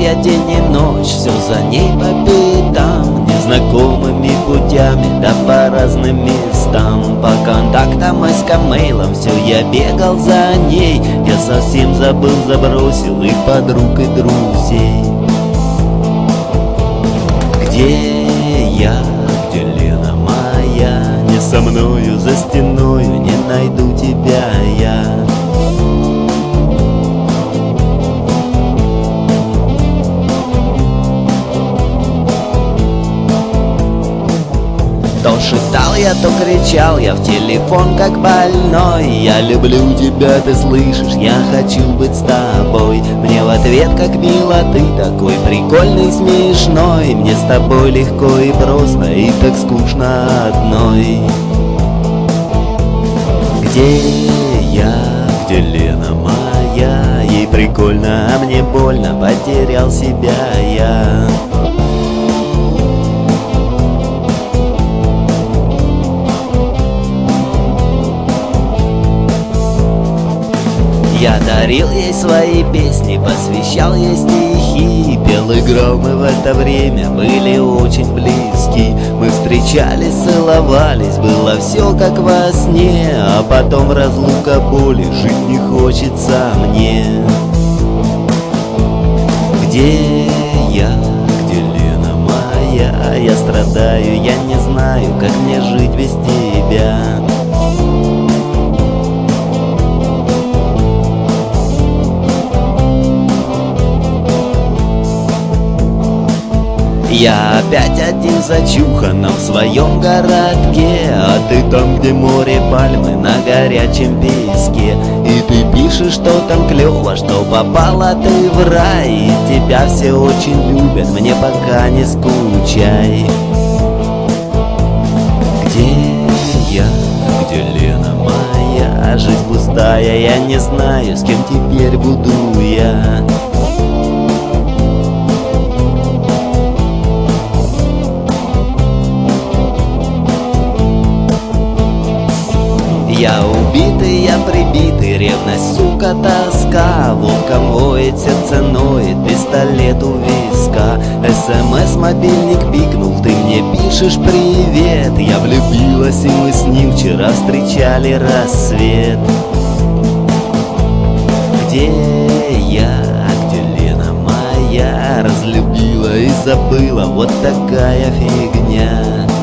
я день и ночь, все за ней по пятам, незнакомыми путями, да по разным местам. По контактам и скамейлам все я бегал за ней. Я совсем забыл, забросил и подруг, и друзей. Где я, где Лена моя? Не со мною, за стеною не найду тебя я. То шептал я, то кричал я в телефон как больной. Я люблю тебя, ты слышишь, я хочу быть с тобой. Мне в ответ как мило, ты такой прикольный, смешной. Мне с тобой легко и просто, и так скучно одной. Где я, где Лена моя? Ей прикольно, а мне больно, потерял себя я. Я дарил ей свои песни, посвящал ей стихи. Пел, играл, мы в это время были очень близки. Мы встречались, целовались, было все как во сне. А потом разлука, боли, жить не хочется мне. Где я, где Лена моя? Я страдаю, я не знаю, как мне жить без тебя. Я опять один зачуханном в своем городке, а ты там, где море, пальмы на горячем песке. И ты пишешь, что там клево, что попала ты в рай. И тебя все очень любят, мне пока не скучай. Где я, где Лена моя? Жизнь пустая, я не знаю, с кем теперь буду я. Я убитый, я прибитый, ревность, сука, тоска. Волком воет, сердце ноет, пистолет у виска. СМС, мобильник пикнул, ты мне пишешь привет. Я влюбилась, и мы с ним вчера встречали рассвет. Где я, где Лена моя? Разлюбила и забыла, вот такая фигня.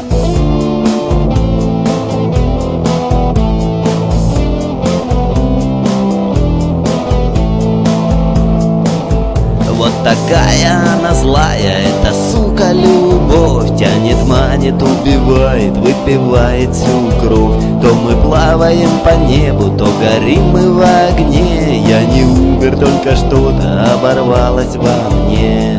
Вот такая она злая, эта сука любовь. Тянет, манит, убивает, выпивает всю кровь. То мы плаваем по небу, то горим мы в огне. Я не умер, только что-то оборвалось во мне.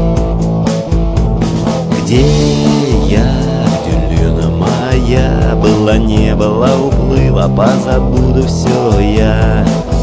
Где я, где Лена моя? Была, не была, уплыла, позабуду все я.